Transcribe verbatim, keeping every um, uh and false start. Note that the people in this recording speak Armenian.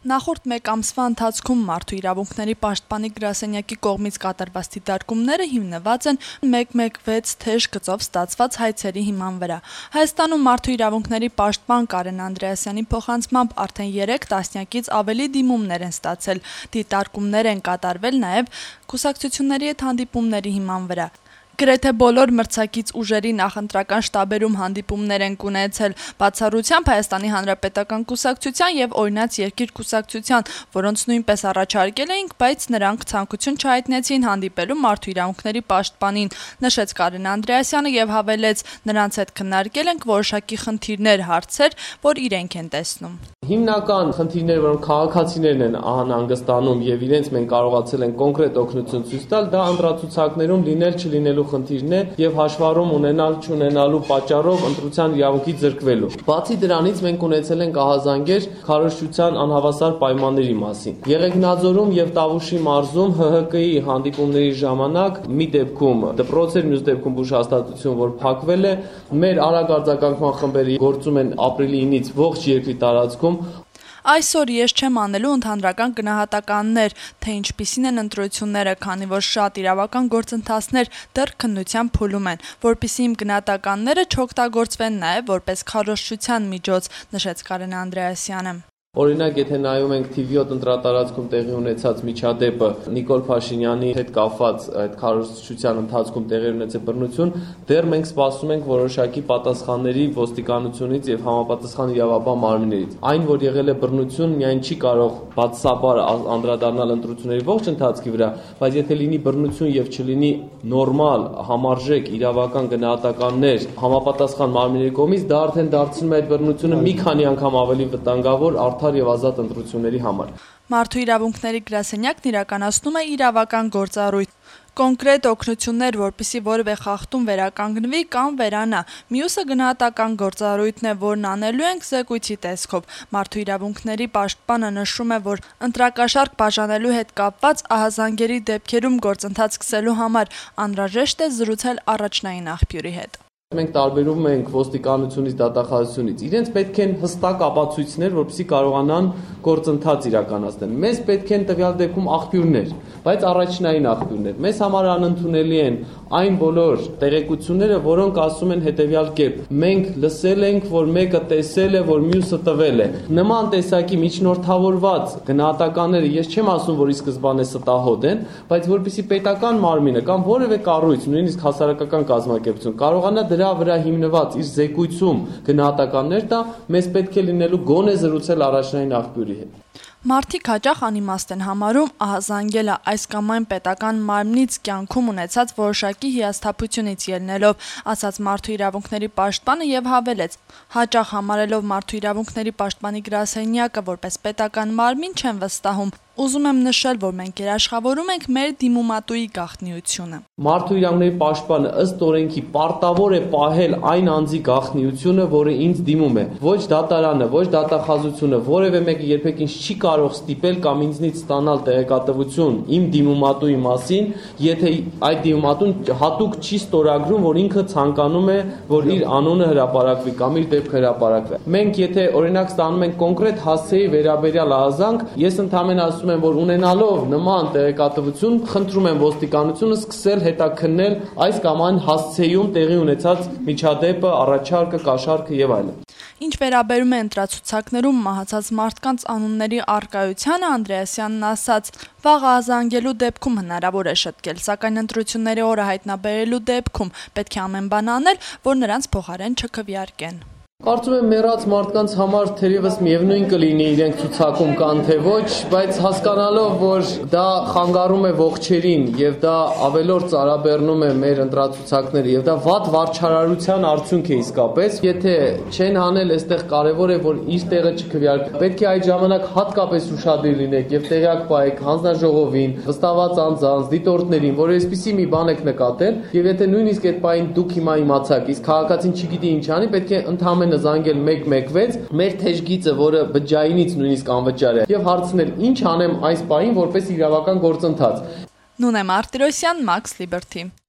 Նախորդ մեկ ամսվա ընթացքում Մարդու իրավունքների պաշտպանի գրասենյակի կողմից կատարված դիտարկումները հիմնված են մեկ մեկ վեց թեժ գծով ստացված հայցերի հիման վրա։ Հայաստանում Մարդու իրավունքների պաշտպան Կարեն Անդրեասյանի փոխանցմամբ արդեն երեք տասնյակից ավելի դիմումներ են ստացել։ Դիտարկումներ են կատարվել նաև կուսակցությունների հետ հանդիպումների հիման վրա։ Գրեթե բոլոր մրցակից ուժերի նախընտրական շտաբերում հանդիպումներ են ունեցել, բացառությամբ Հայաստանի Հանրապետական կուսակցության եւ Օրինաց երկիր կուսակցության, որոնց նույնպես առաջարկել էինք, բայց նրանք ցանկություն չհայտնեցին հանդիպելու Մարդու իրավունքների պաշտպանին, նշեց Կարեն Անդրեասյանը եւ հավելեց, նրանց հետ քննարկել ենք որոշակի խնդիրներ, հարցեր, որ իրենք են տեսնում։ Հիմնական խնդիրները, որոնք քաղաքացիներն են անհանգստանում եւ իրենց մենք կարողացել ենք կոնկրետ օգնություն ցույց տալ, դա անդրադարձություններում լինել չլինելու խնդիրն է եւ հաշվառում ունենալ չունենալու պատճառով ընտրության իրավունքի ձեռքվելու։ Բացի դրանից մենք ունեցել ենք ահազանգեր քարոզչության անհավասար պայմանների մասին։ Եղեգնաձորում եւ Տավուշի մարզում Հ Հ Կ-ի հանդիպումների ժամանակ մի դեպքում դպրոցեր, մյուս դեպքում բուժ հաստատություն, որ փակվել է, մեր արագ արձագանքման խմբերը գործում են ապրիլի ինից ողջ երկրի տարածքում։ Այսօր ես չեմ անելու ընդհանրական գնահատականներ, թե ինչպիսին են ընտրությունները, քանի որ շատ իրավական գործընթացներ դեռ քննության փուլում են, որպեսզի իմ գնահատականները չօգտագործվեն նաև որպես քարոզչության միջոց, նշեց Կարեն Անդրեասյանը։ Օրինակ, եթե նայում ենք Թ V յոթ ընտրատարածքում տեղի ունեցած միջադեպը Նիկոլ Փաշինյանի հետ կապված այդ քարոզչության ընթացքում տեղի ունեցել բռնություն, դեռ մենք սպասում ենք որոշակի պատասխանների ոստիկանությունից եւ համապատասխան իրավաբան մարմիններից։ Այն, որ եղել է բռնություն, միայն չի կարող բացասաբար անդրադառնալ ընտրությունների ողջ ընթացքի վրա, բայց եթե լինի բռնություն եւ չլինի նորմալ, համարժեք իրավական գնահատականներ համապատասխան մարմինների կողմից, դա արդեն դարձնում է այդ բռնությունը մի քանի անգամ ավելի վտանգավոր եւ ազատ ընտրությունների համար։ Մարդու իրավունքների գրասենյակն իրականացնում է իրավական գործառույթ, կոնկրետ օգնություններ, որպեսզի որևէ խախտում վերականգնվի կամ վերանա։ Մյուսը գնահատական գործառույթն է, որն անելու ենք զեկույցի տեսքով։ Մարդու իրավունքների պաշտպանը նշում է, որ ընտրակաշառք բաժանելու հետ կապված ահազանգերի դեպքերում գործընթաց սկսելու համար անհրաժեշտ է զրուցել առաջնային աղբյուրի հետ։ Մենք տարբերում ենք ոստիկանությունից, դատախազությունից։ Իրենց պետք են հստակ ապացույցներ, որպեսզի կարողանան գործընթաց իրականացնել։ Մեզ պետք են տվյալ դեպքում աղբյուրներ, բայց առաջնային աղբյուրներ։ Մեզ համար անընդունելի են այն բոլոր տեղեկությունները, որոնք ասում են հետևյալ կերպ. մենք լսել ենք, որ մեկը տեսել է, որ մյուսը տվել է։ Նման տեսակի միջնորդավորված գնահատականները ես չեմ ասում, որ ի սկզբանե ստահոդ են, բայց որպեսզի պետական մարմինը կամ որևէ կառույց, նույնիսկ հասարակական կազմակերպություն կարողանա դրա վրա հիմնված իր զեկույցում գնահատականներ տա, մեզ պետք է լինելու գոնե զրուցել առաջնային աղբյուրի հետ։ Մարդիկ հաճախ անիմաստ են համարում ահազանգելը այս կամ այն պետական մարմնից կյանքում ունեցած որոշակի հիասթափությունից ելնելով, ասաց Մարդու իրավունքների պաշտպանը եւ հավելեց. հաճախ համարելով Մարդու իրավունքների պաշտպանի գրասենյակը որպես պետական մարմին չեն վստահում։ Ուզում եմ նշել, որ մենք երաշխավորում ենք մեր դիմումատուի գաղտնիությունը։ Մարդու իրավունքների պաշտպանը ըստ օրենքի պարտավոր է պահել այն անձի գաղտնիությունը, որը ինձ դիմում է։ Ոչ դատարանը, ոչ դատախազությունը, որևէ մեկը երբեք ինձ չի կարող ստիպել կամ ինձնից ստանալ տեղեկատվություն իմ դիմումատուի մասին, եթե այդ դիմումատուն հատուկ չի ստորագրում, որ ինքը ցանկանում է, որ իր անունը հրապարակվի կամ իր դեպքը հրապարակվի։ Մենք եթե օրինակ ստանում ենք կոնկրետ հասցեի վերաբերյալ ահազանգ, ես ընդհանրապես ասում եմ, որ ունենալով նման տեղեկատվություն, խնդրում եմ ոստիկանությունը սկսել հետաքննել այս կամ այն հասցեում տեղի ունեցած միջադեպը, առաջարկը, կաշառքը եւ այլն։ Ինչ վերաբերում է ընտրացուցակներում մահացած մարդկանց անունների առկայությանը, Անդրեասյանն ասաց. վաղ ահազանգելու դեպքում հնարավոր է շտկել, սակայն ընտրությունների օրը հայտնաբերելու դեպքում պետք է ամեն բան անել, որ նրանց փոխարեն չքվեարկեն։ Կարծում եմ մեռած մարդկանց համար թերևս միևնույն կլինի իրենք ցուցակում կան թե ոչ, բայց հասկանալով, որ դա խանգարում է ողջերին եւ դա ավելորդ ծարաբեռնում է մեր ընտրացուցակները եւ դա վատ վարչարարության արդյունք է իսկապես, եթե չեն հանել, այստեղ կարեւոր է, որ իր տեղը չքվեարկվի։ Պետք է այդ ժամանակ հատկապես ուշադիր լինեք եւ տեղյակ պահեք հանձնաժողովին, վստահված անձանց, դիտորդներին, որ այսպիսի մի բան եք նկատել եւ եթե նույնիսկ այդ պահին դուք հիմա իմացաք, իսկ քաղաքացին չգիտի ինչ անի, պետք է ընդհանրապես զանգել մեկ մեկ վեց, մեր թեժգիծը, որը բջջայինից նույնիսկ անվճար է, եւ հարցնել ինչ անեմ այս պահին որպես իրավական գործընթաց։ Նունե Մարտիրոսյան, Max Liberty։